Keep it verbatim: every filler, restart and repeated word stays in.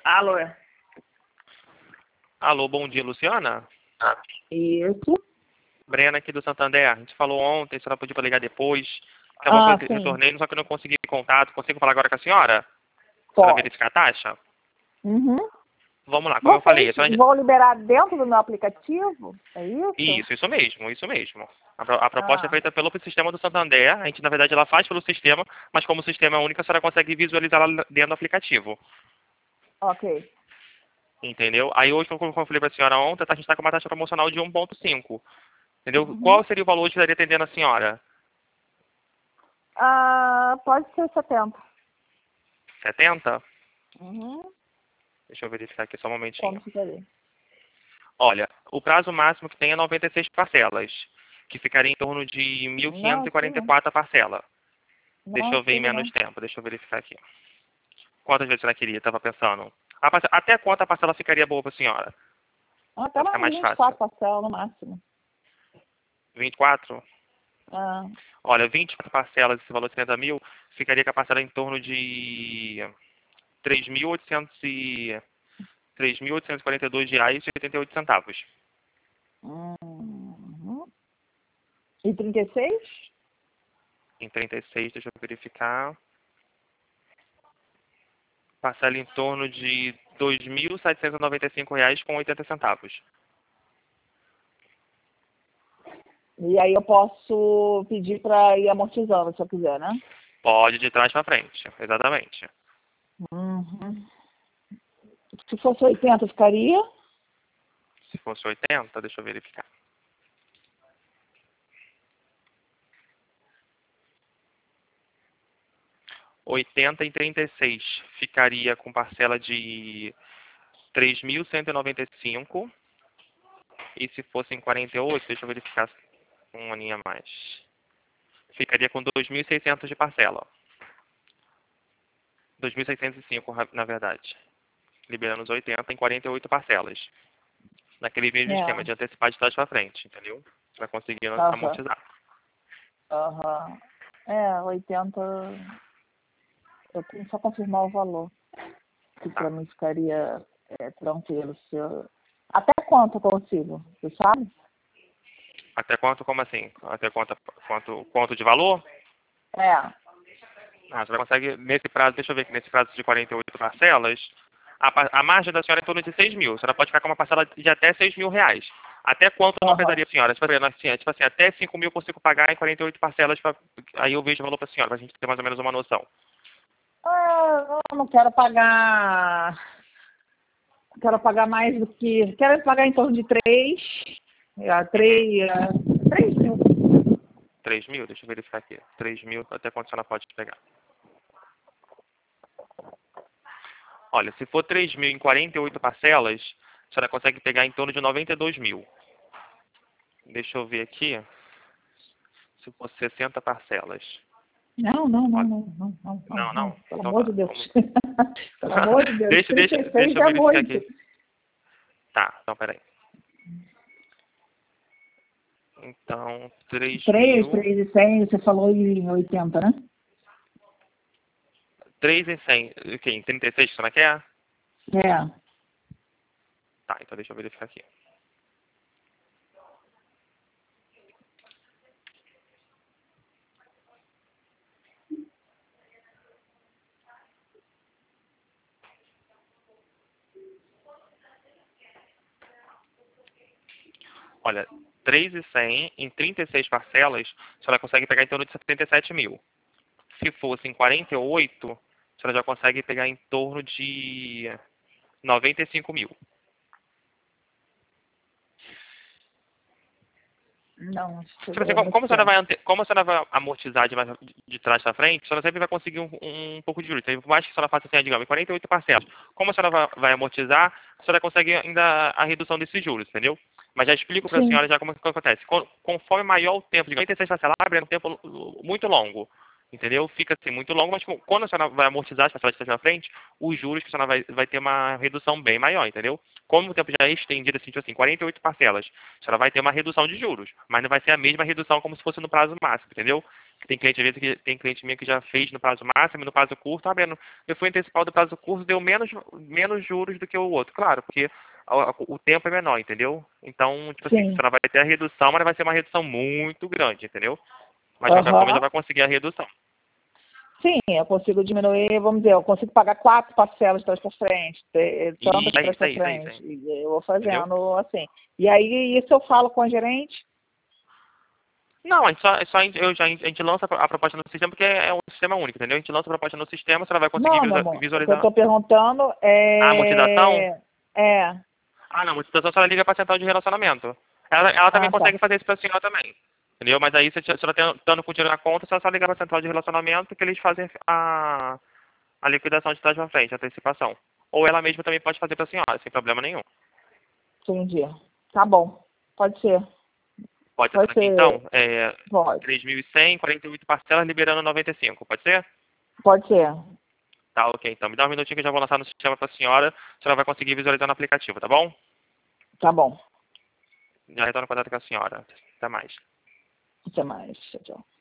Alô? Alô, bom dia, Luciana? Isso. Brena aqui do Santander. A gente falou ontem, a senhora pediu para ligar depois. Acabou Ah, que eu sim. retornei, só que eu não consegui contato. Consigo falar agora com a senhora? Para Pode. verificar a taxa? Uhum. Vamos lá, como eu falei. A Vocês senhora... vão liberar dentro do meu aplicativo? É isso? Isso, isso mesmo, isso mesmo. A, pro- a proposta é Ah, feita pelo sistema do Santander. A gente, na verdade, ela faz pelo sistema, mas como o sistema é único, a senhora consegue visualizar lá dentro do aplicativo. ok. Entendeu? Aí hoje, como eu falei para a senhora ontem, a gente está com uma taxa promocional de um ponto cinco. Entendeu? Uhum. Qual seria o valor que estaria atendendo a senhora? Ah, pode ser setenta. setenta? Uhum. Deixa eu verificar aqui só um Como momentinho. ficaria? Olha, o prazo máximo que tem é noventa e seis parcelas, que ficaria em torno de mil quinhentos Não, e sim, quarenta e não. quatro a parcela. Deixa Não, eu ver em sim, menos não. tempo, deixa eu verificar aqui. Quantas vezes ela queria? Estava pensando. A parce- Até quanto a parcela ficaria boa para a senhora? Até Para ficar mais mais vinte e fácil. quatro parcelas no máximo. vinte e quatro? Ah, Olha, vinte e quatro parcelas, esse valor de setenta mil, ficaria com a parcela em torno de três mil oitocentos e três mil oitocentos e quarenta e dois reais e oitenta e oito centavos. uhum. E trinta e seis? Em trinta e seis, deixa eu verificar. Parcela em torno de dois mil setecentos e noventa e cinco reais com oitenta centavos. E aí eu posso pedir para ir amortizando, se eu quiser, né? Pode de trás para frente, exatamente. Uhum. Se fosse oitenta, ficaria? Se fosse oitenta, deixa eu verificar. oitenta em trinta e seis ficaria com parcela de três mil cento e noventa e cinco. E se fosse em quarenta e oito, deixa eu verificar uma linha a mais. Ficaria com dois mil e seiscentos de parcela. dois mil seiscentos e cinco, na verdade. Liberando os oitenta em quarenta e oito parcelas. Naquele mesmo esquema É. de antecipar de trás para frente, entendeu? Para conseguir Aham. amortizar. Aham. É, oitenta. Eu tenho que só confirmar o valor. Que Tá. para mim ficaria é, tranquilo. Se eu... Até quanto eu consigo? Você sabe? Até quanto, como assim? Até quanto, quanto, quanto de valor? É. Ah, você consegue, nesse prazo, deixa eu ver aqui, nesse prazo de quarenta e oito parcelas, a, pa- a margem da senhora é em torno de seis mil. A senhora pode ficar com uma parcela de até seis mil reais. Até quanto não Aham. pesaria a senhora? Tipo assim, assim, tipo assim, até cinco mil eu consigo pagar em quarenta e oito parcelas, pra, aí eu vejo o valor para a senhora, para a gente ter mais ou menos uma noção. Ah, eu não quero pagar. Quero pagar mais do que. Quero pagar em torno de três. É, Uhum. três. É, três mil. três mil? Deixa eu verificar aqui. três mil, até quanto a senhora pode pegar? Olha, se for três mil em quarenta e oito parcelas, a senhora consegue pegar em torno de noventa e dois mil. Deixa eu ver aqui. Se for sessenta parcelas. Não, não, não, Olha, não, não, não, não, não, não. não. Pelo Então amor de tá. Deus. Vamos... Pelo amor de Deus. deixa, deixa, trinta e seis deixa eu é verificar muito. aqui. Tá, então peraí. Então, três três, mil. três e cem, você falou em oitenta, né? três e cem. O quê? Em trinta e seis que você não quer? É. Tá, então deixa eu verificar aqui. Olha, três e cem em trinta e seis parcelas, a senhora consegue pegar em torno de setenta e sete mil. Se fosse em quarenta e oito, a senhora já consegue pegar em torno de noventa e cinco mil. Não, acho que Tipo assim, é como, muito como a senhora tempo. vai, ante- como a senhora vai amortizar de, mais- de trás para frente, a senhora sempre vai conseguir um, um pouco de juros. Então, por mais que a senhora faça assim, digamos, em quarenta e oito parcelas, como a senhora vai, vai amortizar, a senhora consegue ainda a redução desses juros, entendeu? Mas já explico para a Sim. senhora já como que acontece. Con- Conforme maior o tempo, de quarenta e seis parcelas, abre é um tempo muito longo. Entendeu? Fica assim muito longo, mas quando a senhora vai amortizar as parcelas de trás para frente, os juros que a senhora vai, vai ter uma redução bem maior, entendeu? Como o tempo já é estendido, assim, tipo assim, quarenta e oito parcelas, a senhora vai ter uma redução de juros, mas não vai ser a mesma redução como se fosse no prazo máximo, entendeu? Tem cliente, às vezes, que tem cliente minha que já fez no prazo máximo e no prazo curto. Ah, Breno, eu fui antecipar do prazo curto, deu menos, menos juros do que o outro. Claro, porque o, o tempo é menor, entendeu? Então, tipo assim, Sim. você não vai ter a redução, mas vai ser uma redução muito grande, entendeu? Mas de qualquer forma já Aham. vai conseguir a redução. Sim, eu consigo diminuir, vamos dizer, eu consigo pagar quatro parcelas de trás para frente, ter- E tantas de é trás isso para aí, isso aí, isso frente. aí. E eu vou Entendeu? fazendo assim. E aí, isso eu falo com a gerente? Não, a gente, só, é só, eu já, a gente lança a proposta no sistema porque é um sistema único, entendeu? A gente lança a proposta no sistema, você vai conseguir Não, meu visual- amor. O que eu visualizar. estou perguntando A amortização? é. É. Ah, não, a amortização só liga para a central de relacionamento. Ela, ela também Ah, tá. consegue fazer isso para a senhora também. Entendeu? Mas aí, se você está tendo com dinheiro na conta, você só ligar para a central de relacionamento que eles fazem a, a liquidação de trás para frente, a antecipação. Ou ela mesma também pode fazer para a senhora, sem problema nenhum. Entendi. Tá bom. Pode ser. Pode ser Pode aqui então? ser. É, Pode. três mil e cem, quarenta e oito parcelas, liberando noventa e cinco. Pode ser? Pode ser. Tá, ok. Então me dá um minutinho que eu já vou lançar no sistema para a senhora. A senhora vai conseguir visualizar no aplicativo, tá bom? Tá bom. Já retorno em contato com a senhora. Até mais. Até mais. Tchau, tchau.